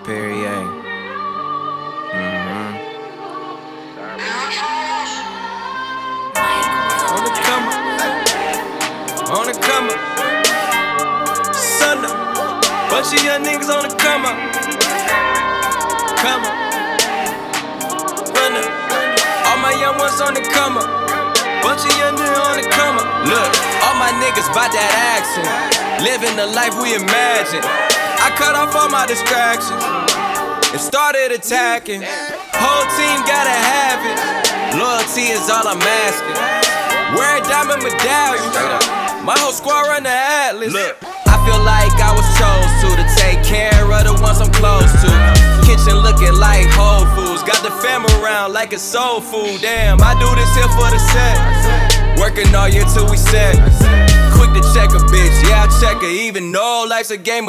Perrier. On the come up, on the come up. Sunday, bunch of young niggas on the come up. Come up, run up. All my young ones on the come up. Bunch of young niggas on the come up. Look, all my niggas bout that action, living the life we imagine. I cut off all my distractions and started attacking. Whole team gotta have it. Loyalty is all I'm asking. Wear a diamond medallion. My whole squad run the Atlas. Look, I feel like I was chose to take care of the ones I'm close to. Kitchen looking like Whole Foods. Got the fam around like it's soul food. Damn, I do this here for the set. Working all year till we set. Quick to check a bitch, yeah, I check her. Even though life's a game of